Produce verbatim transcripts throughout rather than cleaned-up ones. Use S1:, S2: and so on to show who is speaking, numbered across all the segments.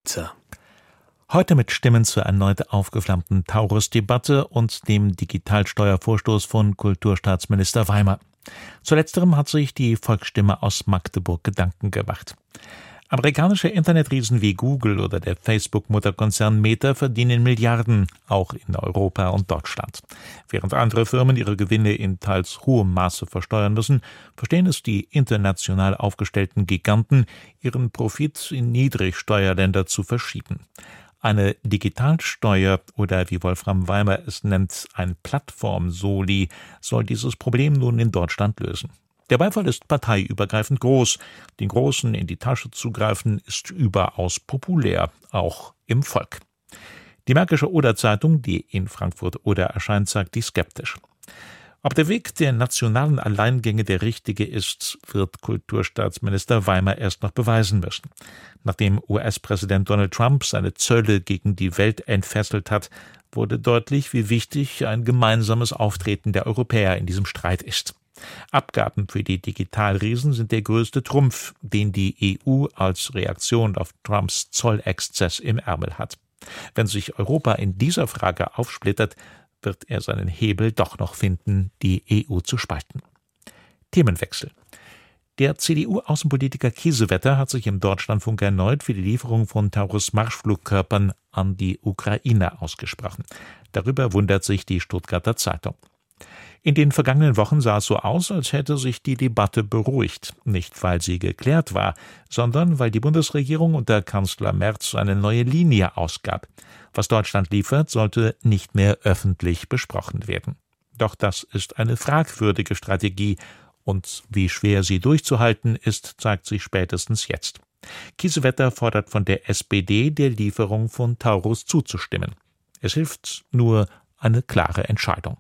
S1: Heute mit Stimmen zur erneut aufgeflammten Taurus-Debatte und dem Digitalsteuervorstoß von Kulturstaatsminister Weimer. Zu letzterem hat sich die Volksstimme aus Magdeburg Gedanken gemacht. Amerikanische Internetriesen wie Google oder der Facebook-Mutterkonzern Meta verdienen Milliarden, auch in Europa und Deutschland. Während andere Firmen ihre Gewinne in teils hohem Maße versteuern müssen, verstehen es die international aufgestellten Giganten, ihren Profit in Niedrigsteuerländer zu verschieben. Eine Digitalsteuer oder wie Wolfram Weimer es nennt, ein Plattform-Soli soll dieses Problem nun in Deutschland lösen. Der Beifall ist parteiübergreifend groß. Den Großen in die Tasche zu greifen, ist überaus populär, auch im Volk. Die Märkische Oder-Zeitung, die in Frankfurt-Oder erscheint, sagt dies skeptisch. Ob der Weg der nationalen Alleingänge der richtige ist, wird Kulturstaatsminister Weimer erst noch beweisen müssen. Nachdem U S-Präsident Donald Trump seine Zölle gegen die Welt entfesselt hat, wurde deutlich, wie wichtig ein gemeinsames Auftreten der Europäer in diesem Streit ist. Abgaben für die Digitalriesen sind der größte Trumpf, den die E U als Reaktion auf Trumps Zollexzess im Ärmel hat. Wenn sich Europa in dieser Frage aufsplittert, wird er seinen Hebel doch noch finden, die E U zu spalten. Themenwechsel. Der C D U-Außenpolitiker Kiesewetter hat sich im Deutschlandfunk erneut für die Lieferung von Taurus-Marschflugkörpern an die Ukraine ausgesprochen. Darüber wundert sich die Stuttgarter Zeitung. In den vergangenen Wochen sah es so aus, als hätte sich die Debatte beruhigt. Nicht, weil sie geklärt war, sondern weil die Bundesregierung unter Kanzler Merz eine neue Linie ausgab. Was Deutschland liefert, sollte nicht mehr öffentlich besprochen werden. Doch das ist eine fragwürdige Strategie. Und wie schwer sie durchzuhalten ist, zeigt sich spätestens jetzt. Kiesewetter fordert von der S P D, der Lieferung von Taurus zuzustimmen. Es hilft nur eine klare Entscheidung.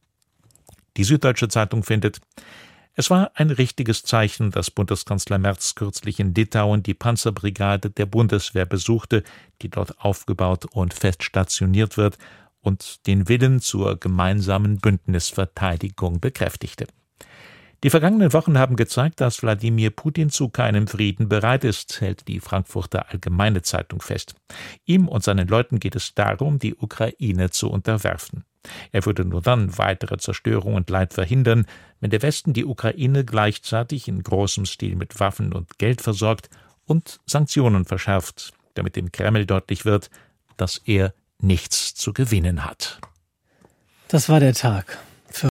S1: Die Süddeutsche Zeitung findet, es war ein richtiges Zeichen, dass Bundeskanzler Merz kürzlich in Litauen die Panzerbrigade der Bundeswehr besuchte, die dort aufgebaut und fest stationiert wird, und den Willen zur gemeinsamen Bündnisverteidigung bekräftigte. Die vergangenen Wochen haben gezeigt, dass Wladimir Putin zu keinem Frieden bereit ist, hält die Frankfurter Allgemeine Zeitung fest. Ihm und seinen Leuten geht es darum, die Ukraine zu unterwerfen. Er würde nur dann weitere Zerstörung und Leid verhindern, wenn der Westen die Ukraine gleichzeitig in großem Stil mit Waffen und Geld versorgt und Sanktionen verschärft, damit dem Kreml deutlich wird, dass er nichts zu gewinnen hat.
S2: Das war der Tag.